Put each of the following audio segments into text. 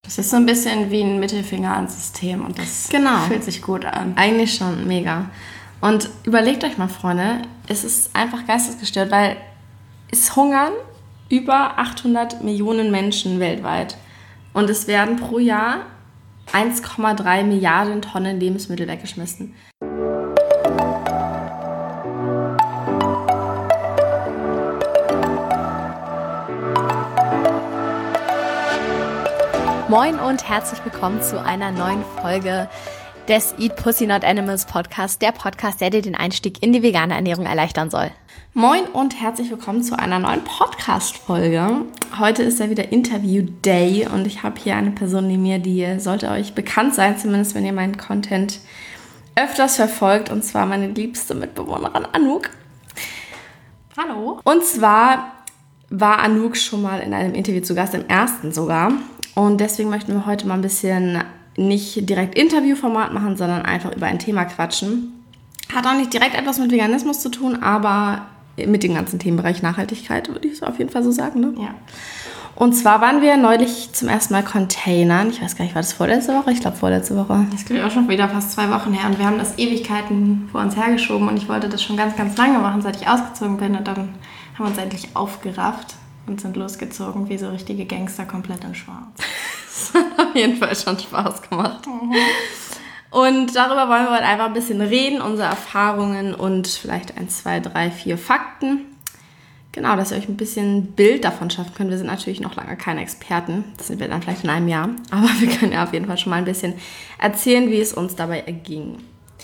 Das ist so ein bisschen wie ein Mittelfinger ans System und das fühlt sich gut an. Eigentlich schon, mega. Und überlegt euch mal, Freunde, es ist einfach geistesgestört, weil es hungern über 800 Millionen Menschen weltweit. Und es werden pro Jahr 1,3 Milliarden Tonnen Lebensmittel weggeschmissen. Moin und herzlich willkommen zu einer neuen Folge des Eat Pussy Not Animals Podcast, der Podcast, der dir den Einstieg in die vegane Ernährung erleichtern soll. Moin und herzlich willkommen zu einer neuen Podcast-Folge. Heute ist ja wieder Interview-Day und ich habe hier eine Person neben mir, die sollte euch bekannt sein, zumindest wenn ihr meinen Content öfters verfolgt, und zwar meine liebste Mitbewohnerin Anouk. Hallo. Und zwar war Anouk schon mal in einem Interview zu Gast, im ersten sogar. Und deswegen möchten wir heute mal ein bisschen nicht direkt Interviewformat machen, sondern einfach über ein Thema quatschen. Hat auch nicht direkt etwas mit Veganismus zu tun, aber mit dem ganzen Themenbereich Nachhaltigkeit, würde ich so auf jeden Fall so sagen. Ne? Ja. Und zwar waren wir neulich zum ersten Mal Containern. Ich weiß gar nicht, war das vorletzte Woche? Ich glaube vorletzte Woche. Das geht auch schon wieder fast 2 Wochen her und wir haben das Ewigkeiten vor uns hergeschoben und ich wollte das schon ganz, ganz lange machen, seit ich ausgezogen bin, und dann haben wir uns endlich aufgerafft und sind losgezogen wie so richtige Gangster, komplett in Schwarz. Das hat auf jeden Fall schon Spaß gemacht. Mhm. Und darüber wollen wir heute einfach ein bisschen reden, unsere Erfahrungen und vielleicht 1, 2, 3, 4 Fakten. Genau, dass ihr euch ein bisschen ein Bild davon schaffen könnt. Wir sind natürlich noch lange keine Experten. Das sind wir dann vielleicht in einem Jahr. Aber wir können ja auf jeden Fall schon mal ein bisschen erzählen, wie es uns dabei erging.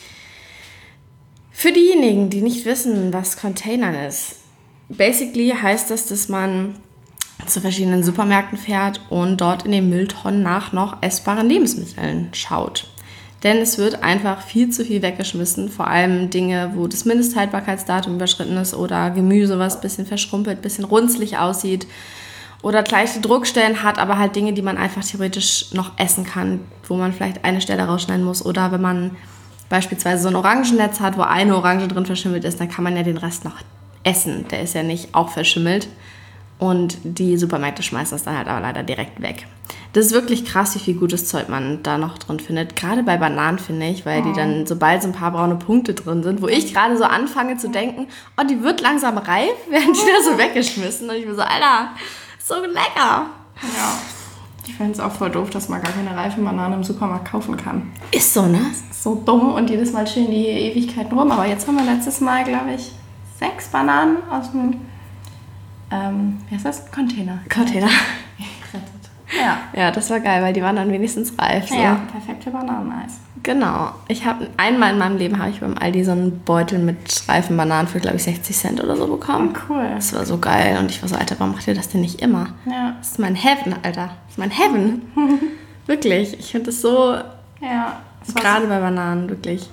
Für diejenigen, die nicht wissen, was Containern ist. Basically heißt das, dass man zu verschiedenen Supermärkten fährt und dort in den Mülltonnen nach noch essbaren Lebensmitteln schaut. Denn es wird einfach viel zu viel weggeschmissen, vor allem Dinge, wo das Mindesthaltbarkeitsdatum überschritten ist oder Gemüse, was ein bisschen verschrumpelt, ein bisschen runzlig aussieht oder gleiche Druckstellen hat, aber halt Dinge, die man einfach theoretisch noch essen kann, wo man vielleicht eine Stelle rausschneiden muss, oder wenn man beispielsweise so ein Orangennetz hat, wo eine Orange drin verschimmelt ist, dann kann man ja den Rest noch essen. Der ist ja nicht auch verschimmelt. Und die Supermärkte schmeißen das dann halt aber leider direkt weg. Das ist wirklich krass, wie viel gutes Zeug man da noch drin findet. Gerade bei Bananen, finde ich, weil die dann, sobald so ein paar braune Punkte drin sind, wo ich gerade so anfange zu denken, oh, die wird langsam reif, werden die da so weggeschmissen. Und ich bin so, Alter, so lecker. Ja, ich finde es auch voll doof, dass man gar keine reifen Bananen im Supermarkt kaufen kann. Ist so, ne? Das ist so dumm und jedes Mal stehen die Ewigkeiten rum. Aber jetzt haben wir letztes Mal, glaube ich, 6 Bananen aus dem wie heißt das? Container. Ja, das war geil, weil die waren dann wenigstens reif. So. Ja, perfekte Bananeneis. Genau. Ich habe einmal in meinem Leben beim Aldi so einen Beutel mit reifen Bananen für, glaube ich, 60 Cent oder so bekommen. Oh, cool. Das war so geil. Und ich war so, Alter, warum macht ihr das denn nicht immer? Ja. Das ist mein Heaven, Alter. Das ist mein Heaven. Wirklich. Ich finde das so... Ja. Gerade bei Bananen, wirklich.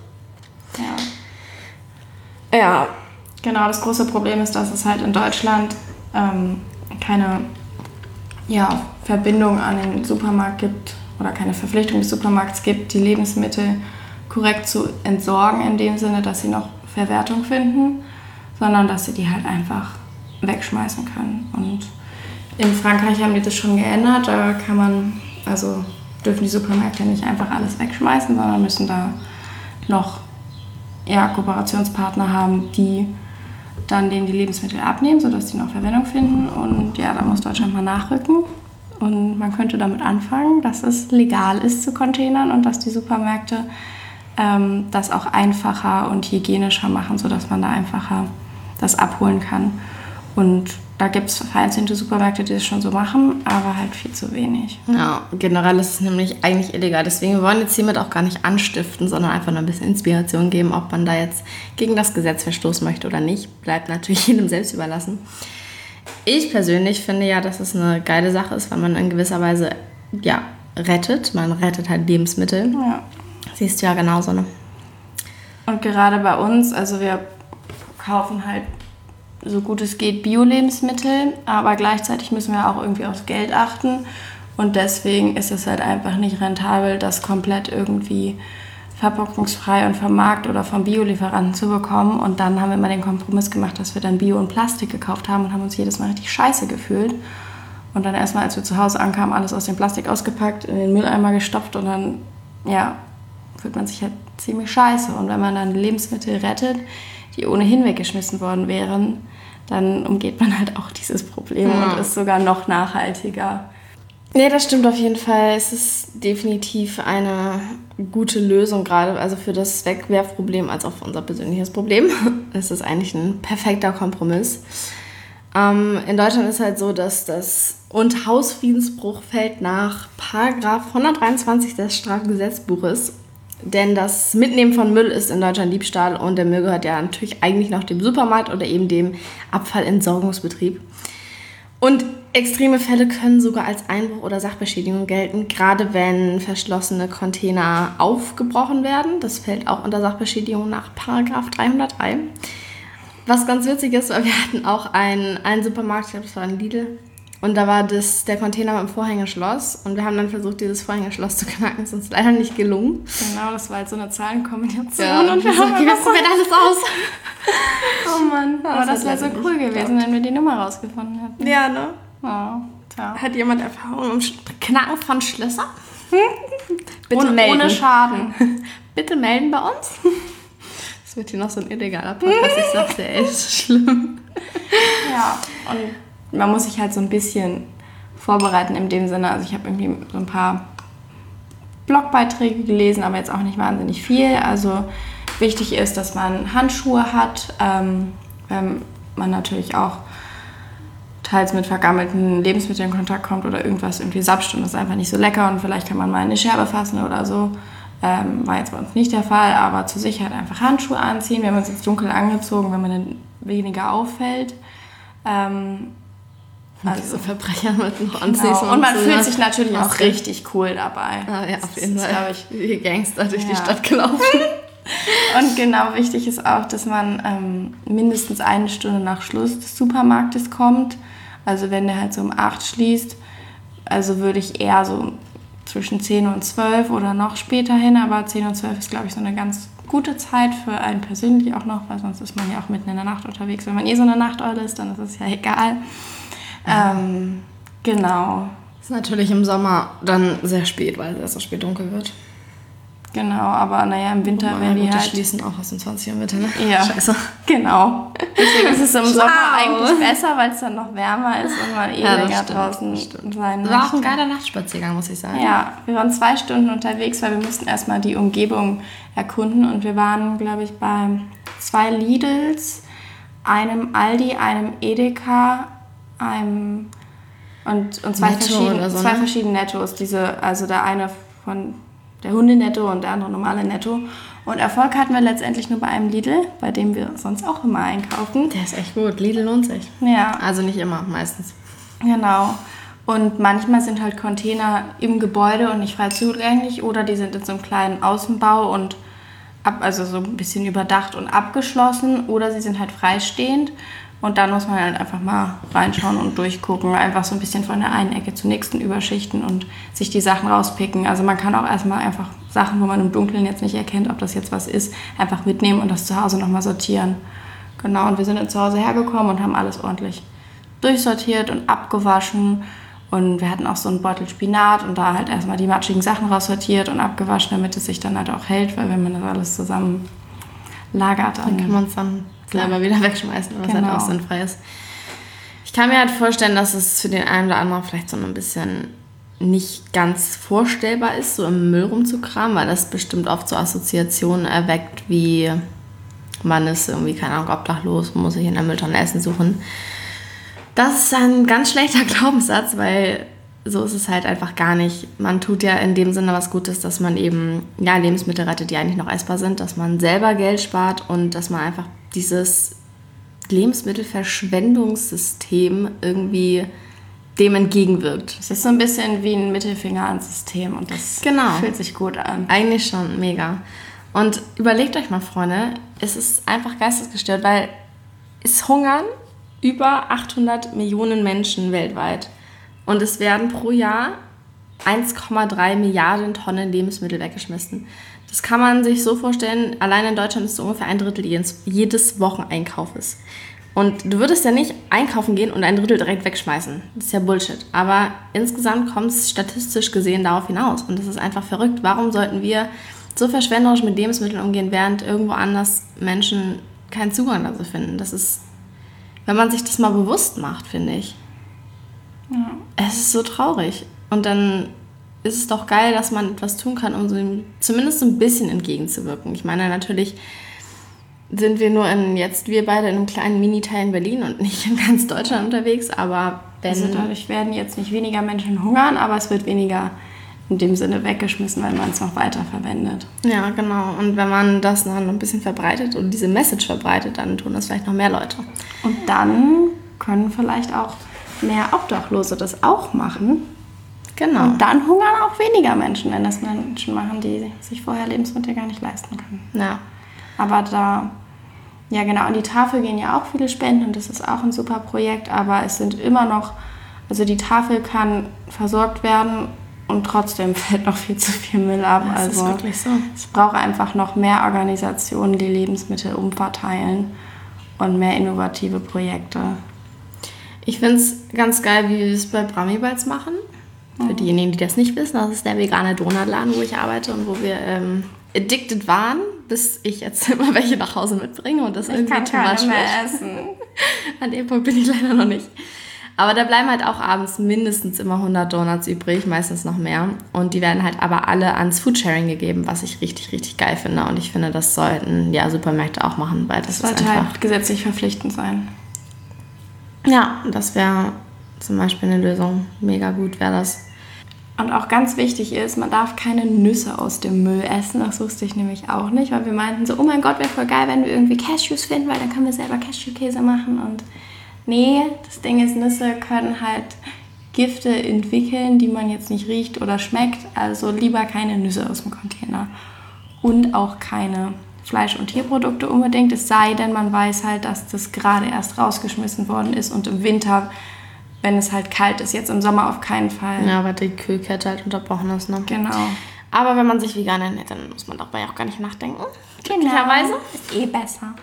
Ja. Ja. Genau, das große Problem ist, dass es halt in Deutschland keine Verbindung an den Supermarkt gibt oder keine Verpflichtung des Supermarkts gibt, die Lebensmittel korrekt zu entsorgen, in dem Sinne, dass sie noch Verwertung finden, sondern dass sie die halt einfach wegschmeißen können. Und in Frankreich haben die das schon geändert, da dürfen die Supermärkte nicht einfach alles wegschmeißen, sondern müssen da noch Kooperationspartner haben, die dann denen die Lebensmittel abnehmen, sodass die noch Verwendung finden. Und ja, da muss Deutschland mal nachrücken. Und man könnte damit anfangen, dass es legal ist zu containern und dass die Supermärkte das auch einfacher und hygienischer machen, sodass man da einfacher das abholen kann. Und da gibt es vereinzelte Supermärkte, die das schon so machen, aber halt viel zu wenig. Ja, generell ist es nämlich eigentlich illegal. Deswegen, wir wollen jetzt hiermit auch gar nicht anstiften, sondern einfach nur ein bisschen Inspiration geben, ob man da jetzt gegen das Gesetz verstoßen möchte oder nicht. Bleibt natürlich jedem selbst überlassen. Ich persönlich finde ja, dass es eine geile Sache ist, weil man in gewisser Weise rettet. Man rettet halt Lebensmittel. Ja. Siehst du ja genauso, ne? Und gerade bei uns, also wir kaufen halt so gut es geht Bio-Lebensmittel, aber gleichzeitig müssen wir auch irgendwie aufs Geld achten und deswegen ist es halt einfach nicht rentabel, das komplett irgendwie verpackungsfrei und vom Markt oder vom Biolieferanten zu bekommen. Und dann haben wir mal den Kompromiss gemacht, dass wir dann Bio und Plastik gekauft haben und haben uns jedes Mal richtig scheiße gefühlt. Und dann erstmal, als wir zu Hause ankamen, alles aus dem Plastik ausgepackt, in den Mülleimer gestopft und dann, ja, fühlt man sich halt ziemlich scheiße. Und wenn man dann Lebensmittel rettet, die ohnehin weggeschmissen worden wären, dann umgeht man halt auch dieses Problem und ist sogar noch nachhaltiger. Nee, das stimmt auf jeden Fall. Es ist definitiv eine gute Lösung, gerade also für das Wegwerfproblem als auch für unser persönliches Problem. Es ist eigentlich ein perfekter Kompromiss. In Deutschland ist halt so, dass das Hausfriedensbruch fällt nach Paragraph 123 des Strafgesetzbuches. Denn das Mitnehmen von Müll ist in Deutschland Diebstahl und der Müll gehört ja natürlich eigentlich noch dem Supermarkt oder eben dem Abfallentsorgungsbetrieb. Und extreme Fälle können sogar als Einbruch oder Sachbeschädigung gelten, gerade wenn verschlossene Container aufgebrochen werden. Das fällt auch unter Sachbeschädigung nach Paragraph 303. Was ganz witzig ist, weil wir hatten auch einen Supermarkt, ich glaube, das war ein Lidl, und da war der Container mit dem Vorhängeschloss und wir haben dann versucht, dieses Vorhängeschloss zu knacken. Es ist uns leider nicht gelungen. Genau, das war halt so eine Zahlenkombination. Ja, und wir haben was fällt alles aus? Oh Mann, aber das wäre so cool gewesen, wenn wir die Nummer rausgefunden hätten. Ja, ne? Ja, tja. Hat jemand Erfahrung im Knacken von Schlössern? Bitte Ohne Schaden. Bitte melden bei uns. Das wird hier noch so ein illegaler Podcast. Ich sag's dir, ey, das ist schlimm. Ja, und man muss sich halt so ein bisschen vorbereiten in dem Sinne. Also ich habe irgendwie so ein paar Blogbeiträge gelesen, aber jetzt auch nicht wahnsinnig viel. Also wichtig ist, dass man Handschuhe hat, wenn man natürlich auch teils mit vergammelten Lebensmitteln in Kontakt kommt oder irgendwas irgendwie sapscht und das ist einfach nicht so lecker und vielleicht kann man mal eine Scherbe fassen oder so. War jetzt bei uns nicht der Fall, aber zur Sicherheit einfach Handschuhe anziehen. Wir haben uns jetzt dunkel angezogen, wenn man dann weniger auffällt. Also Verbrecher mit noch genau. Und man fühlt sich natürlich auch richtig cool dabei. Ah, ja, auf jeden Fall. Glaube ich, wie Gangster durch die Stadt gelaufen. Und genau, wichtig ist auch, dass man mindestens 1 Stunde nach Schluss des Supermarktes kommt. Also wenn der halt so um 8 schließt, also würde ich eher so zwischen 10 und 12 oder noch später hin, aber 10 und 12 ist, glaube ich, so eine ganz gute Zeit für einen persönlich auch noch, weil sonst ist man ja auch mitten in der Nacht unterwegs. Wenn man so eine Nachteule ist, dann ist es ja egal. Genau. Ist natürlich im Sommer dann sehr spät, weil es erst so spät dunkel wird. Genau, aber naja, im Winter werden die halt... schließen auch aus den 20 Uhr Mitte, ne? Ja, Scheiße. Genau. Deswegen ist es im Sommer eigentlich besser, weil es dann noch wärmer ist und man länger draußen sein möchte. War auch ein geiler Nachtspaziergang, muss ich sagen. Ja, wir waren 2 Stunden unterwegs, weil wir mussten erstmal die Umgebung erkunden und wir waren, glaube ich, bei 2 Lidls, einem Aldi, einem Edeka, und 2 verschiedene Nettos. Also der eine von der Hundenetto und der andere normale Netto. Und Erfolg hatten wir letztendlich nur bei einem Lidl, bei dem wir sonst auch immer einkaufen. Der ist echt gut. Lidl lohnt sich. Ja. Also nicht immer, meistens. Genau. Und manchmal sind halt Container im Gebäude und nicht frei zugänglich oder die sind in so einem kleinen Außenbau und also so ein bisschen überdacht und abgeschlossen oder sie sind halt freistehend. Und dann muss man halt einfach mal reinschauen und durchgucken, einfach so ein bisschen von der einen Ecke zur nächsten überschichten und sich die Sachen rauspicken. Also man kann auch erstmal einfach Sachen, wo man im Dunkeln jetzt nicht erkennt, ob das jetzt was ist, einfach mitnehmen und das zu Hause nochmal sortieren. Genau, und wir sind dann zu Hause hergekommen und haben alles ordentlich durchsortiert und abgewaschen. Und wir hatten auch so einen Beutel Spinat und da halt erstmal die matschigen Sachen raussortiert und abgewaschen, damit es sich dann halt auch hält, weil wenn man das alles zusammen lagert, dann kann man es dann selber wieder wegschmeißen, was halt auch sinnfrei ist. Ich kann mir halt vorstellen, dass es für den einen oder anderen vielleicht so ein bisschen nicht ganz vorstellbar ist, so im Müll rumzukramen, weil das bestimmt oft so Assoziationen erweckt, wie man ist irgendwie, keine Ahnung, obdachlos, muss sich in der Mülltonne Essen suchen. Das ist ein ganz schlechter Glaubenssatz, weil so ist es halt einfach gar nicht. Man tut ja in dem Sinne was Gutes, dass man eben Lebensmittel rettet, die eigentlich noch essbar sind, dass man selber Geld spart und dass man einfach dieses Lebensmittelverschwendungssystem irgendwie dem entgegenwirkt. Es ist so ein bisschen wie ein Mittelfinger ans System und das fühlt sich gut an. Eigentlich schon, mega. Und überlegt euch mal, Freunde, es ist einfach geistesgestört, weil es hungern über 800 Millionen Menschen weltweit. Und es werden pro Jahr 1,3 Milliarden Tonnen Lebensmittel weggeschmissen. Das kann man sich so vorstellen, allein in Deutschland ist so ungefähr 1/3 jedes Wocheneinkaufes. Und du würdest ja nicht einkaufen gehen und ein Drittel direkt wegschmeißen. Das ist ja Bullshit. Aber insgesamt kommt es statistisch gesehen darauf hinaus. Und das ist einfach verrückt. Warum sollten wir so verschwenderisch mit Lebensmitteln umgehen, während irgendwo anders Menschen keinen Zugang dazu finden? Das ist, wenn man sich das mal bewusst macht, finde ich. Ja. Es ist so traurig. Und dann ist es doch geil, dass man etwas tun kann, um so zumindest so ein bisschen entgegenzuwirken. Ich meine, natürlich sind wir wir beide in einem kleinen Miniteil in Berlin und nicht in ganz Deutschland unterwegs, aber also dadurch werden jetzt nicht weniger Menschen hungern, aber es wird weniger in dem Sinne weggeschmissen, weil man es noch weiter verwendet. Ja, genau. Und wenn man das noch ein bisschen verbreitet und diese Message verbreitet, dann tun das vielleicht noch mehr Leute. Und dann können vielleicht auch mehr Obdachlose das auch machen. Genau. Und dann hungern auch weniger Menschen, wenn das Menschen machen, die sich vorher Lebensmittel gar nicht leisten können. Ja. Aber ja genau, an die Tafel gehen ja auch viele Spenden und das ist auch ein super Projekt, aber es sind immer noch, also die Tafel kann versorgt werden und trotzdem fällt noch viel zu viel Müll ab. Das also ist wirklich so. Es braucht einfach noch mehr Organisationen, die Lebensmittel umverteilen und mehr innovative Projekte. Ich finde es ganz geil, wie wir es bei Bramibalz machen. Für diejenigen, die das nicht wissen, das ist der vegane Donutladen, wo ich arbeite und wo wir addicted waren, bis ich jetzt immer welche nach Hause mitbringe und das ich irgendwie kann keine mehr essen. An dem Punkt bin ich leider noch nicht. Aber da bleiben halt auch abends mindestens immer 100 Donuts übrig, meistens noch mehr. Und die werden halt aber alle ans Foodsharing gegeben, was ich richtig, richtig geil finde. Und ich finde, das sollten ja Supermärkte auch machen, weil das sollte ist einfach halt gesetzlich verpflichtend sein. Ja, das wäre zum Beispiel eine Lösung. Mega gut wäre das. Und auch ganz wichtig ist, man darf keine Nüsse aus dem Müll essen. Das wusste ich nämlich auch nicht, weil wir meinten so, oh mein Gott, wäre voll geil, wenn wir irgendwie Cashews finden, weil dann können wir selber Cashewkäse machen. Und nee, das Ding ist, Nüsse können halt Gifte entwickeln, die man jetzt nicht riecht oder schmeckt. Also lieber keine Nüsse aus dem Container. Und auch keine Fleisch- und Tierprodukte unbedingt. Es sei denn, man weiß halt, dass das gerade erst rausgeschmissen worden ist und im Winter, wenn es halt kalt ist, jetzt im Sommer auf keinen Fall. Ja, weil die Kühlkette halt unterbrochen ist, ne? Genau. Aber wenn man sich vegan ernährt, dann muss man dabei auch gar nicht nachdenken. Glücklicherweise. Ist eh besser.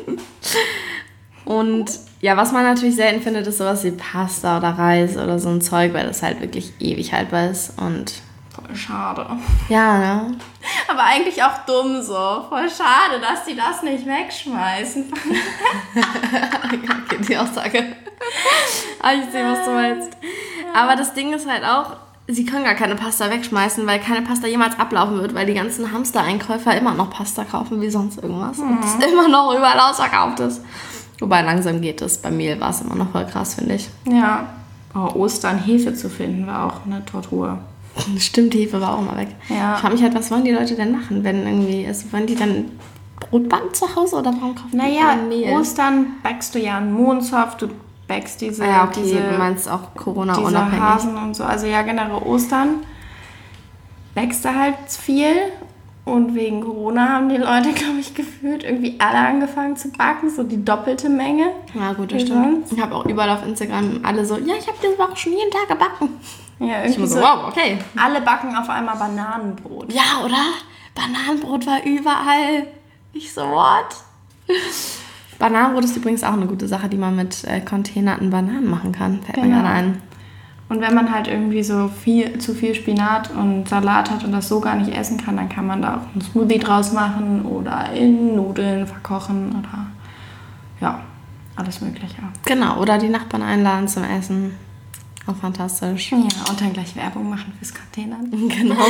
Und ja, was man natürlich selten findet, ist sowas wie Pasta oder Reis oder so ein Zeug, weil das halt wirklich ewig haltbar ist und voll schade. Ja, ne? Aber eigentlich auch dumm so. Voll schade, dass die das nicht wegschmeißen. Okay, die Aussage. Aber ich sehe, was du meinst. Aber das Ding ist halt auch, sie können gar keine Pasta wegschmeißen, weil keine Pasta jemals ablaufen wird, weil die ganzen Hamster-Einkäufer immer noch Pasta kaufen wie sonst irgendwas. Und es immer noch überall ausverkauft ist. Wobei langsam geht es. Bei Mehl war es immer noch voll krass, finde ich. Ja. Oh, Ostern Hefe zu finden war auch eine Tortur. Stimmt, die Hefe war auch mal weg. Ja. Ich frage mich halt, was wollen die Leute denn machen, wenn irgendwie, also wollen die dann Brot backen zu Hause oder warum kaufen die Mehl? Ostern backst du ja einen Mohnsopf, du backst diese, du meinst auch Corona-unabhängig. Diese Hasen und so. Also ja, generell Ostern backst du halt viel und wegen Corona haben die Leute, glaube ich, gefühlt irgendwie alle angefangen zu backen, so die doppelte Menge. Ja gut, das stimmt. Ich habe auch überall auf Instagram alle so, ja, ich habe diese Woche schon jeden Tag gebacken. Ja, irgendwie so, wow, okay. Alle backen auf einmal Bananenbrot. Ja, oder? Bananenbrot war überall. Ich so, what? Bananenbrot ist übrigens auch eine gute Sache, die man mit containerten Bananen machen kann. Fällt mir gerade ein. Und wenn man halt irgendwie so zu viel Spinat und Salat hat und das so gar nicht essen kann, dann kann man da auch einen Smoothie draus machen oder in Nudeln verkochen oder ja, alles Mögliche. Genau, oder die Nachbarn einladen zum Essen. Auch fantastisch. Ja, und dann gleich Werbung machen fürs Containern. Genau.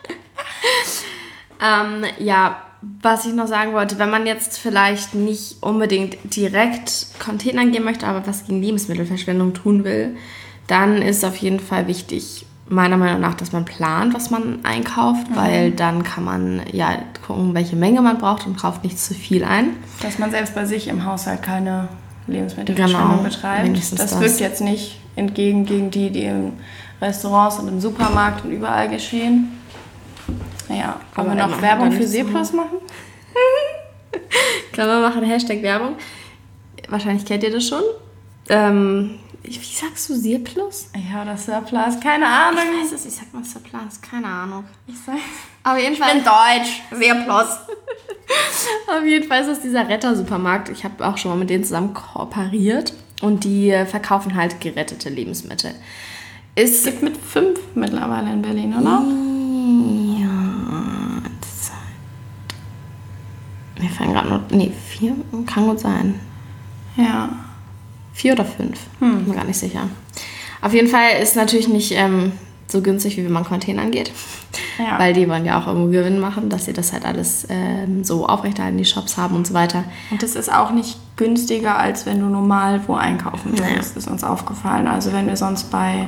Ja, was ich noch sagen wollte, wenn man jetzt vielleicht nicht unbedingt direkt Containern gehen möchte, aber was gegen Lebensmittelverschwendung tun will, dann ist auf jeden Fall wichtig, meiner Meinung nach, dass man plant, was man einkauft, weil dann kann man ja gucken, welche Menge man braucht und kauft nicht zu viel ein. Dass man selbst bei sich im Haushalt keine Lebensmittelverschwendung betreibt. Das wirkt jetzt nicht entgegen gegen die in Restaurants und im Supermarkt und überall geschehen. Naja, wollen wir noch Werbung für Seeplus machen? Können wir machen, Hashtag Werbung. Wahrscheinlich kennt ihr das schon. Wie sagst du, Seeplus? Ja, oder Surplus, keine Ahnung. Ich weiß es, ich sag mal Surplus, keine Ahnung. Ich sag, aber jedenfalls. Ich bin deutsch, Seeplus. Auf jeden Fall ist das dieser Retter-Supermarkt. Ich habe auch schon mal mit denen zusammen kooperiert und die verkaufen halt gerettete Lebensmittel. Es gibt mit 5 mittlerweile in Berlin, oder? Ja, mir fallen gerade nur... Nee, 4? Kann gut sein. Ja. 4 oder 5? Bin mir gar nicht sicher. Auf jeden Fall ist natürlich nicht so günstig, wie wenn man Containern geht. Ja. Weil die wollen ja auch irgendwo Gewinn machen, dass sie das halt alles so aufrechterhalten, die Shops haben und so weiter. Und das ist auch nicht günstiger, als wenn du normal wo einkaufen würdest, ist uns aufgefallen. Also wenn wir sonst bei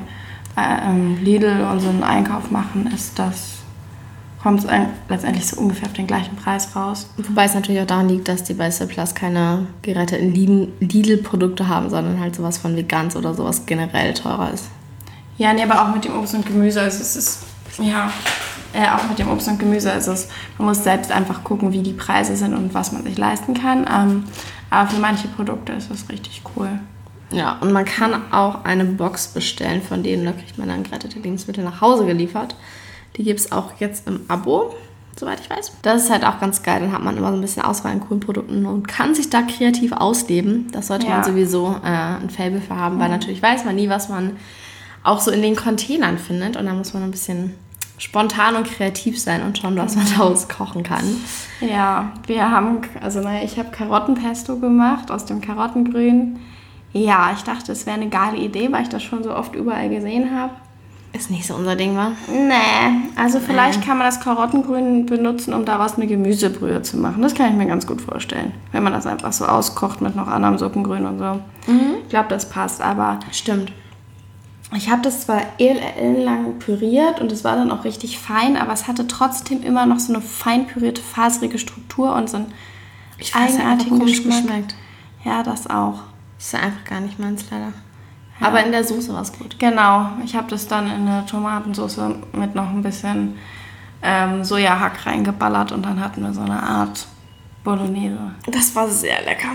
Lidl unseren Einkauf machen, kommt es letztendlich so ungefähr auf den gleichen Preis raus. Wobei es natürlich auch daran liegt, dass die bei Surplus keine geretteten Lidl-Produkte haben, sondern halt sowas von Vegans oder sowas generell teurer ist. Ja, nee, aber auch mit dem Obst und Gemüse. Also es ist, auch mit dem Obst und Gemüse ist es, man muss selbst einfach gucken, wie die Preise sind und was man sich leisten kann. Aber für manche Produkte ist das richtig cool. Ja, und man kann auch eine Box bestellen, von denen da kriegt man dann gerettete Lebensmittel nach Hause geliefert. Die gibt es auch jetzt im Abo, soweit ich weiß. Das ist halt auch ganz geil. Dann hat man immer so ein bisschen Auswahl an coolen Produkten und kann sich da kreativ ausleben. Das sollte man sowieso ein Faible für haben, weil natürlich weiß man nie, was man auch so in den Containern findet. Und da muss man ein bisschen spontan und kreativ sein und schauen, was man daraus kochen kann. Ja, ich habe Karottenpesto gemacht aus dem Karottengrün. Ja, ich dachte, es wäre eine geile Idee, weil ich das schon so oft überall gesehen habe. Ist nicht so unser Ding, wa? Nee, also vielleicht kann man das Karottengrün benutzen, um daraus eine Gemüsebrühe zu machen. Das kann ich mir ganz gut vorstellen, wenn man das einfach so auskocht mit noch anderem Suppengrün und so. Ich glaube, das passt, aber... Stimmt. Ich habe das zwar ellenlang püriert und es war dann auch richtig fein, aber es hatte trotzdem immer noch so eine fein pürierte, faserige Struktur und so einen eigenartigen Geschmack. Ja, das auch. Das ist einfach gar nicht meins, leider. Ja. Aber in der Soße war es gut. Genau, ich habe das dann in eine Tomatensauce mit noch ein bisschen Sojahack reingeballert und dann hatten wir so eine Art Bolognese. Das war sehr lecker.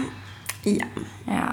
Ja.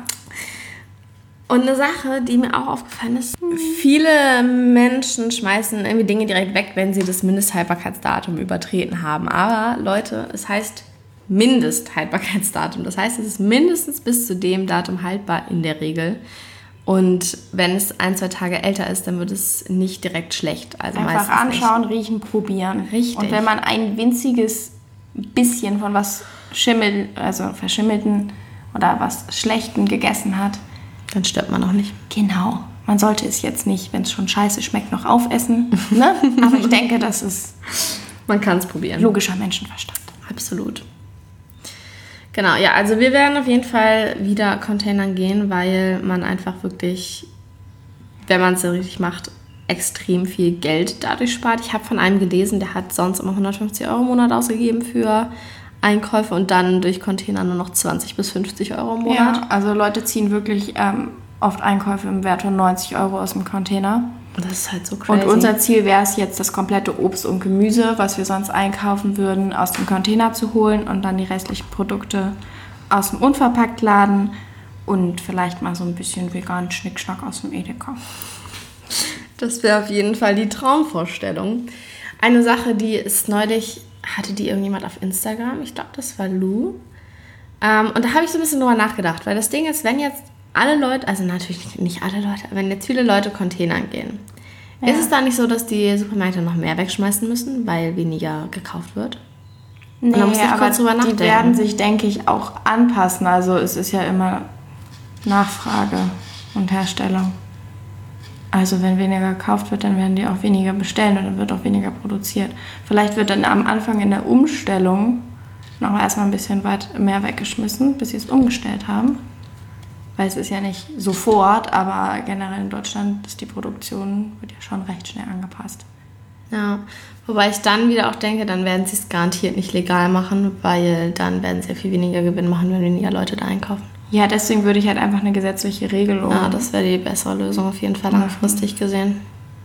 Und eine Sache, die mir auch aufgefallen ist, viele Menschen schmeißen irgendwie Dinge direkt weg, wenn sie das Mindesthaltbarkeitsdatum übertreten haben. Aber Leute, es heißt Mindesthaltbarkeitsdatum. Das heißt, es ist mindestens bis zu dem Datum haltbar in der Regel. Und wenn es 1-2 Tage älter ist, dann wird es nicht direkt schlecht. Also einfach anschauen, nicht. Riechen, probieren. Richtig. Und wenn man ein winziges bisschen von was verschimmelten oder was Schlechten gegessen hat, dann stirbt man noch nicht. Genau. Man sollte es jetzt nicht, wenn es schon scheiße schmeckt, noch aufessen. Ne? Aber ich denke, das ist... Man kann es probieren. Logischer Menschenverstand. Absolut. Genau, ja, also wir werden auf jeden Fall wieder Containern gehen, weil man einfach wirklich, wenn man es so richtig macht, extrem viel Geld dadurch spart. Ich habe von einem gelesen, der hat sonst immer 150 € im Monat ausgegeben für Einkäufe und dann durch Container nur noch 20 bis 50 € im Monat. Ja, also Leute ziehen wirklich oft Einkäufe im Wert von 90 € aus dem Container. Das ist halt so crazy. Und unser Ziel wäre es jetzt, das komplette Obst und Gemüse, was wir sonst einkaufen würden, aus dem Container zu holen und dann die restlichen Produkte aus dem Unverpacktladen und vielleicht mal so ein bisschen veganen Schnickschnack aus dem Edeka. Das wäre auf jeden Fall die Traumvorstellung. Eine Sache, die ist neulich, hatte die irgendjemand auf Instagram, ich glaube, das war Lou. Und da habe ich so ein bisschen drüber nachgedacht, weil das Ding ist, wenn jetzt alle Leute, also natürlich nicht alle Leute, aber wenn jetzt viele Leute Containern gehen, ist es da nicht so, dass die Supermärkte noch mehr wegschmeißen müssen, weil weniger gekauft wird? Nee, und da muss ich kurz drüber nachdenken. Die werden sich, denke ich, auch anpassen. Also es ist ja immer Nachfrage und Herstellung. Also wenn weniger gekauft wird, dann werden die auch weniger bestellen und dann wird auch weniger produziert. Vielleicht wird dann am Anfang in der Umstellung noch erstmal ein bisschen weit mehr weggeschmissen, bis sie es umgestellt haben. Weil es ist ja nicht sofort, aber generell in Deutschland ist die Produktion, wird ja schon recht schnell angepasst. Ja, wobei ich dann wieder auch denke, dann werden sie es garantiert nicht legal machen, weil dann werden sie ja viel weniger Gewinn machen, wenn weniger Leute da einkaufen. Ja, deswegen würde ich halt einfach eine gesetzliche Regelung... Ja, das wäre die bessere Lösung auf jeden Fall langfristig gesehen.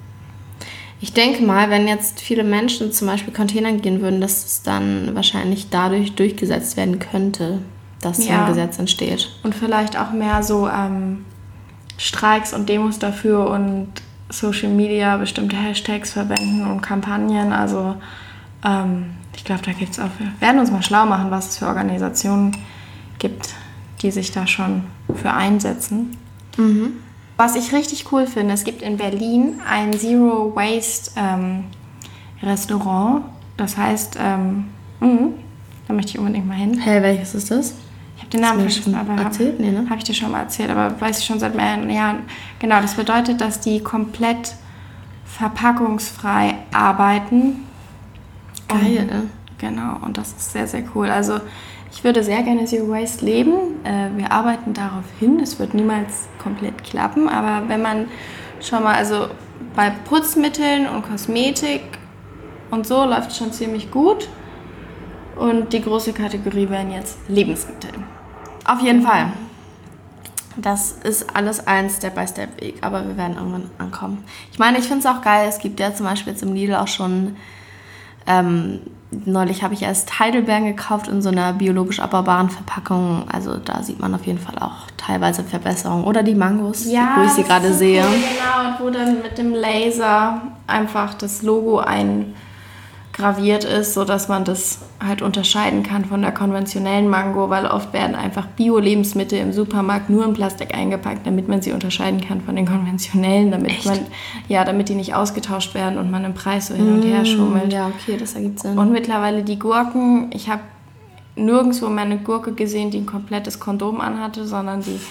Ich denke mal, wenn jetzt viele Menschen zum Beispiel Containern gehen würden, dass es dann wahrscheinlich dadurch durchgesetzt werden könnte, dass so ein Gesetz entsteht. Und vielleicht auch mehr so Streiks und Demos dafür und Social Media, bestimmte Hashtags verwenden und Kampagnen. Also Ich glaube, da gibt es auch, wir werden uns mal schlau machen, was es für Organisationen gibt, die sich da schon für einsetzen. Was ich richtig cool finde, es gibt in Berlin ein Zero Waste Restaurant. Das heißt, da möchte ich unbedingt mal hin. Hey, welches ist das? Ich habe den Namen vergessen, aber erzählt? Nee, ne? habe ich dir schon mal erzählt, aber weiß ich schon seit mehreren Jahren. Genau, das bedeutet, dass die komplett verpackungsfrei arbeiten. Geil, ne? Genau, und das ist sehr, sehr cool. Also ich würde sehr gerne Zero Waste leben. Wir arbeiten darauf hin. Es wird niemals komplett klappen, aber wenn man schon mal, also bei Putzmitteln und Kosmetik und so läuft es schon ziemlich gut. Und die große Kategorie wären jetzt Lebensmittel. Auf jeden Fall. Das ist alles ein Step-by-Step-Weg, aber wir werden irgendwann ankommen. Ich meine, ich finde es auch geil, es gibt ja zum Beispiel jetzt im Lidl auch schon, neulich habe ich erst Heidelbeeren gekauft in so einer biologisch abbaubaren Verpackung. Also da sieht man auf jeden Fall auch teilweise Verbesserungen. Oder die Mangos, wo ich sie gerade sehe. Cool, genau, und wo dann mit dem Laser einfach das Logo eingraviert ist, sodass man das halt unterscheiden kann von der konventionellen Mango, weil oft werden einfach Bio-Lebensmittel im Supermarkt nur in Plastik eingepackt, damit man sie unterscheiden kann von den konventionellen, damit die nicht ausgetauscht werden und man im Preis so hin und her schummelt. Ja, okay, das ergibt Sinn. Und mittlerweile die Gurken, ich habe nirgendwo meine Gurke gesehen, die ein komplettes Kondom anhatte, sondern die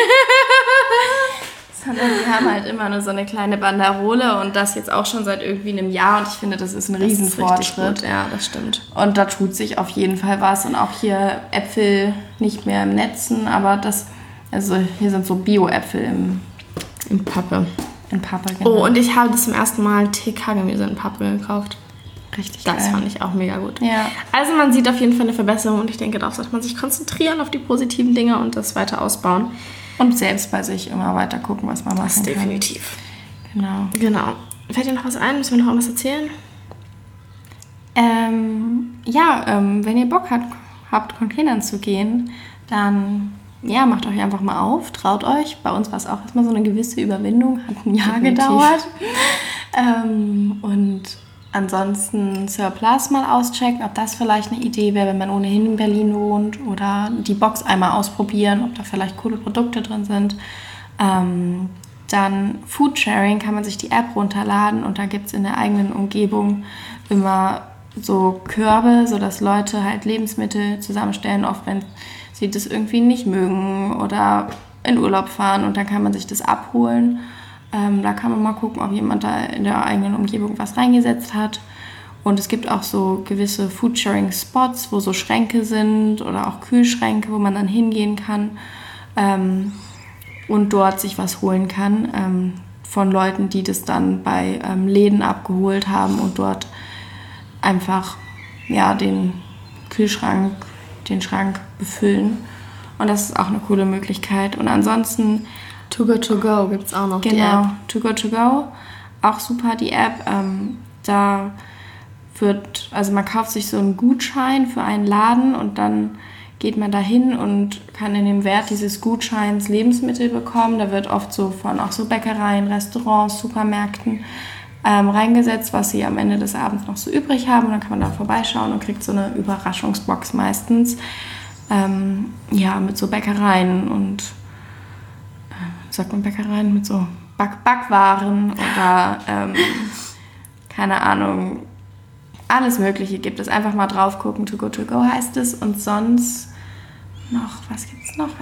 haben halt immer nur so eine kleine Banderole und das jetzt auch schon seit irgendwie einem Jahr und ich finde, das ist ein Riesenfortschritt. Ja, das stimmt. Und da tut sich auf jeden Fall was und auch hier Äpfel nicht mehr im Netzen, aber hier sind so Bio-Äpfel in Pappe. In Pappe, genau. Oh, und ich habe das zum ersten Mal TK-Gemüse in Pappe gekauft. Richtig geil. Das fand ich auch mega gut. Ja. Also man sieht auf jeden Fall eine Verbesserung und ich denke, darauf sollte man sich konzentrieren, auf die positiven Dinge und das weiter ausbauen. Und selbst bei sich immer weiter gucken, was man machen kann. Definitiv. Genau. Fällt dir noch was ein? Müssen wir noch irgendwas erzählen? Wenn ihr Bock habt, Containern zu gehen, dann macht euch einfach mal auf, traut euch. Bei uns war es auch erstmal so eine gewisse Überwindung, hat ein Jahr gedauert. Und ansonsten Surplus mal auschecken, ob das vielleicht eine Idee wäre, wenn man ohnehin in Berlin wohnt, oder die Box einmal ausprobieren, ob da vielleicht coole Produkte drin sind. Dann Foodsharing, kann man sich die App runterladen und da gibt es in der eigenen Umgebung immer so Körbe, sodass Leute halt Lebensmittel zusammenstellen, oft wenn sie das irgendwie nicht mögen oder in Urlaub fahren und dann kann man sich das abholen. Da kann man mal gucken, ob jemand da in der eigenen Umgebung was reingesetzt hat. Und es gibt auch so gewisse Foodsharing-Spots, wo so Schränke sind oder auch Kühlschränke, wo man dann hingehen kann und dort sich was holen kann von Leuten, die das dann bei Läden abgeholt haben und dort einfach den Schrank befüllen. Und das ist auch eine coole Möglichkeit. Und ansonsten Too Good To Go gibt es auch noch, genau, die App. Too Good To Go, auch super die App. Man kauft sich so einen Gutschein für einen Laden und dann geht man da hin und kann in dem Wert dieses Gutscheins Lebensmittel bekommen. Da wird oft so von auch so Bäckereien, Restaurants, Supermärkten reingesetzt, was sie am Ende des Abends noch so übrig haben. Und dann kann man da vorbeischauen und kriegt so eine Überraschungsbox meistens. Mit so Bäckereien und sagt man Bäckereien mit so Backwaren oder keine Ahnung, alles Mögliche gibt es. Einfach mal drauf gucken, Too Good To Go heißt es. Und sonst noch, was gibt's noch?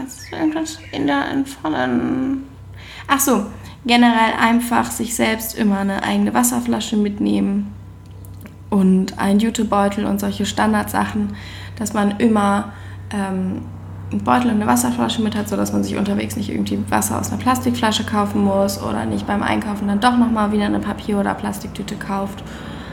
Ach so, generell einfach sich selbst immer eine eigene Wasserflasche mitnehmen und einen Jutebeutel und solche Standardsachen, dass man immer einen Beutel und eine Wasserflasche mit hat, sodass man sich unterwegs nicht irgendwie Wasser aus einer Plastikflasche kaufen muss oder nicht beim Einkaufen dann doch nochmal wieder eine Papier- oder Plastiktüte kauft.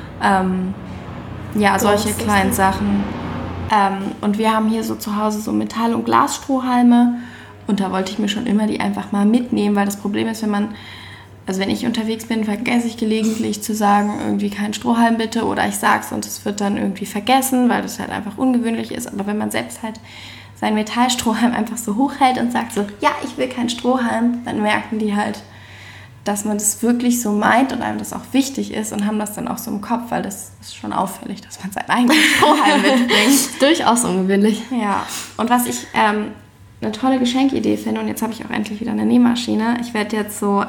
Solche kleinen Sachen. Und wir haben hier so zu Hause so Metall- und Glasstrohhalme und da wollte ich mir schon immer die einfach mal mitnehmen, weil das Problem ist, wenn ich unterwegs bin, vergesse ich gelegentlich zu sagen, irgendwie keinen Strohhalm bitte, oder ich sag's und es wird dann irgendwie vergessen, weil das halt einfach ungewöhnlich ist. Aber wenn man selbst halt seinen Metallstrohhalm einfach so hochhält und sagt so, ja, ich will keinen Strohhalm, dann merken die halt, dass man das wirklich so meint und einem das auch wichtig ist und haben das dann auch so im Kopf, weil das ist schon auffällig, dass man seinen eigenen Strohhalm mitbringt. Durchaus ungewöhnlich. Ja, und was ich eine tolle Geschenkidee finde, und jetzt habe ich auch endlich wieder eine Nähmaschine, ich werde jetzt so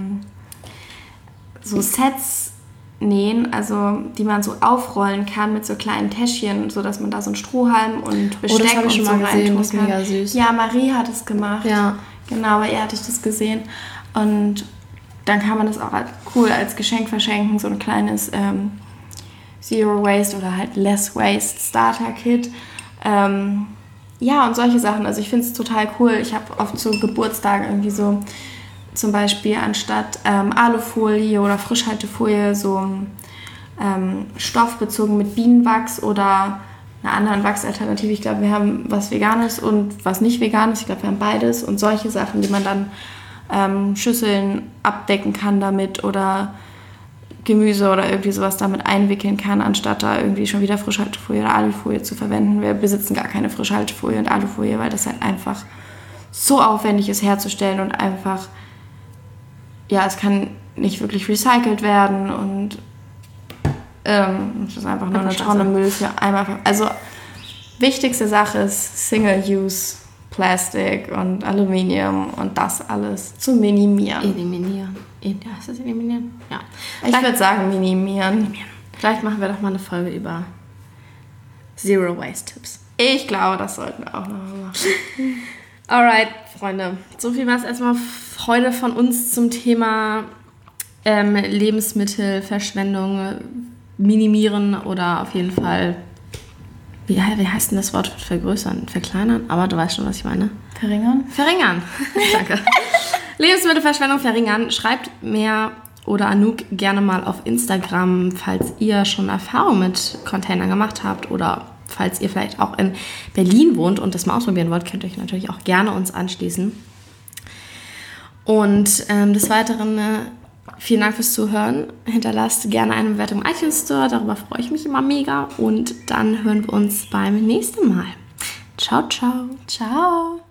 Sets nähen, also die man so aufrollen kann mit so kleinen Täschchen, sodass man da so einen Strohhalm und Besteck das habe ich und schon so mal gesehen, das ist reintun mega kann. süß. Ja, Marie hat es gemacht. Ja. Genau, bei ihr hatte ich das gesehen. Und dann kann man das auch cool als Geschenk verschenken, so ein kleines Zero Waste oder halt Less Waste Starter Kit. Ja, und solche Sachen. Also ich finde es total cool. Ich habe oft so Geburtstage irgendwie so zum Beispiel anstatt Alufolie oder Frischhaltefolie so Stoff bezogen mit Bienenwachs oder einer anderen Wachsalternative. Ich glaube, wir haben was Veganes und was nicht Veganes. Ich glaube, wir haben beides. Und solche Sachen, die man dann Schüsseln abdecken kann damit oder Gemüse oder irgendwie sowas damit einwickeln kann, anstatt da irgendwie schon wieder Frischhaltefolie oder Alufolie zu verwenden. Wir besitzen gar keine Frischhaltefolie und Alufolie, weil das halt einfach so aufwendig ist herzustellen und einfach, ja, es kann nicht wirklich recycelt werden und es ist einfach nur eine Tonne Müll für einmal. Also wichtigste Sache ist Single-Use Plastik und Aluminium und das alles zu minimieren. Eliminieren. Heißt das eliminieren? Ja. Ich würde sagen minimieren. Vielleicht machen wir doch mal eine Folge über Zero Waste Tipps. Ich glaube, das sollten wir auch noch mal machen. Alright, Freunde. So viel war es erstmal heute von uns zum Thema Lebensmittelverschwendung minimieren oder auf jeden Fall, wie heißt denn das Wort? Vergrößern, verkleinern? Aber du weißt schon, was ich meine. Verringern? Verringern. Danke. Lebensmittelverschwendung verringern. Schreibt mir oder Anouk gerne mal auf Instagram, falls ihr schon Erfahrung mit Containern gemacht habt oder falls ihr vielleicht auch in Berlin wohnt und das mal ausprobieren wollt, könnt ihr euch natürlich auch gerne uns anschließen. Und des Weiteren vielen Dank fürs Zuhören. Hinterlasst gerne eine Bewertung im iTunes Store. Darüber freue ich mich immer mega. Und dann hören wir uns beim nächsten Mal. Ciao, ciao. Ciao.